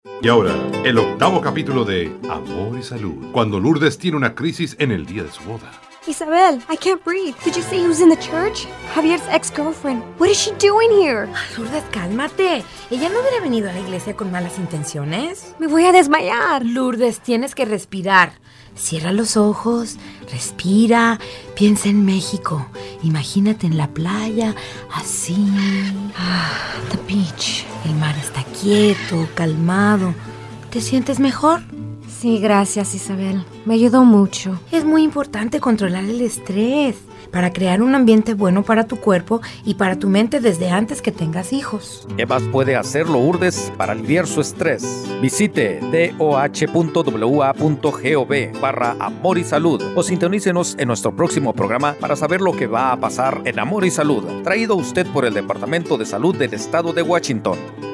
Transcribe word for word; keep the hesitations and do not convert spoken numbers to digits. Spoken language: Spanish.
Y ahora, el octavo capítulo de Amor y Salud, cuando Lourdes tiene una crisis en el día de su boda. Isabel, I can't breathe. Did you see who's in the church? Javier's ex-girlfriend. What is she doing here? Lourdes, cálmate. Ella no hubiera venido a la iglesia con malas intenciones. Me voy a desmayar. Lourdes, tienes que respirar. Cierra los ojos, respira, piensa en México. Imagínate en la playa, así. Ah, the beach. El mar está quieto, calmado. ¿Te sientes mejor? Sí, gracias, Isabel. Me ayudó mucho. Es muy importante controlar el estrés para crear un ambiente bueno para tu cuerpo y para tu mente desde antes que tengas hijos. ¿Qué más puede hacer Lourdes para aliviar su estrés? Visite doh.wa.gov barra Amor y Salud o sintonícenos en nuestro próximo programa para saber lo que va a pasar en Amor y Salud, traído a usted por el Departamento de Salud del Estado de Washington.